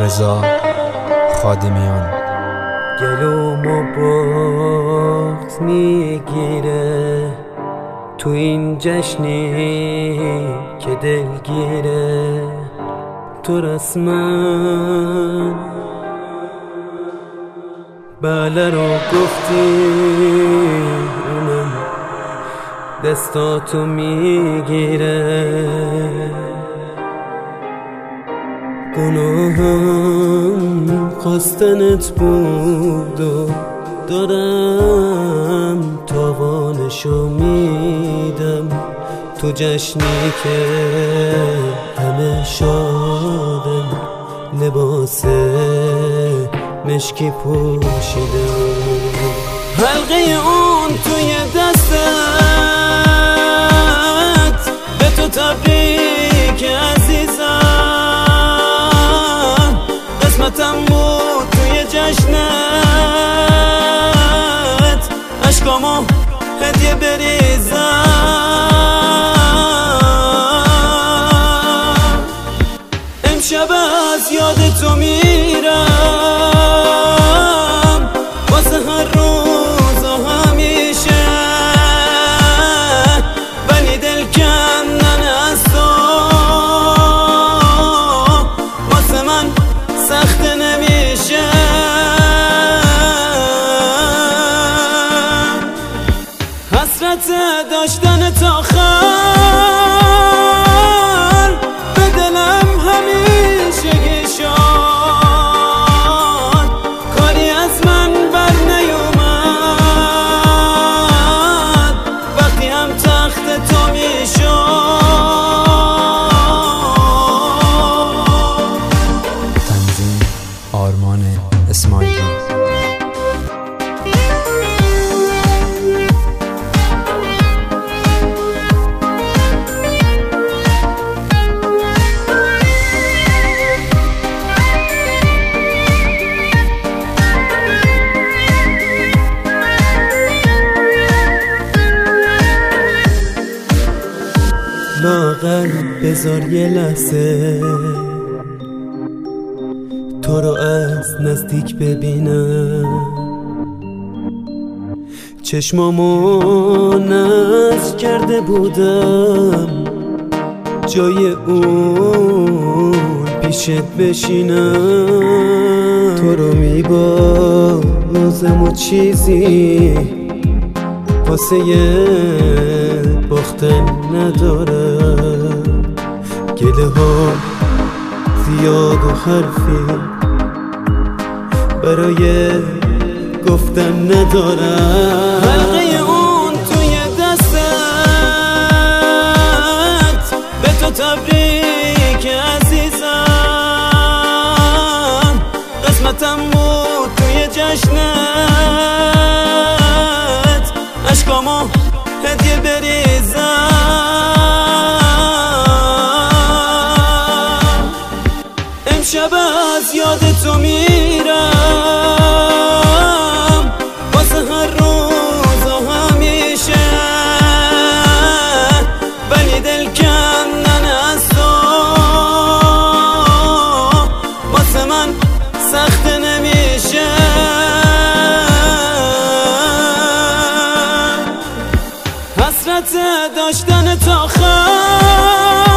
رضا خادمیان. گلومو بغض میگیره تو این جشنی که دلگیره، تو رسما بله رو گفتی، اونم دستاتو میگیره. گناهم خواستنت بود و دارم تاوانشو میدم، تو جشنی که همه شادن، لباس مشکی پوشیدم. حلقه اون توی دستت، به تو تبریک عزیزم، قسمتم بود توی جشنت، اشکامو هدیه بریزم. امشب از یاد تو میرم، واسه هر روز و همیشه، ولی دل کندن از تو واسه من سخت نمیشه. حسرت داشتن تا آخر به دلم همیشه شد، کاری از من بر نیومد وقتی هم تخت تو میشد. تنظیم آرمان اسماعیلی. لاغر بذار یه لحظه تو رو از نزدیک ببینم، چشمامو نز کرده بودم جای اون پیشت بشینم. تو رو میبازم و چیزی واسه باختن ندارم، گله ها زیاد و حرفی برای گفتن ندارم. حلقه اون توی دستت، به تو تبریک عزیزم، قسمتم بود توی جشنت، اشکامو هدیه بریزم. امشب از یاد تو میرم، واسه هر روز و همیشه، ولی دل کندن از تو واسه من سخت نمیشه. حسرت داشتن تا آخر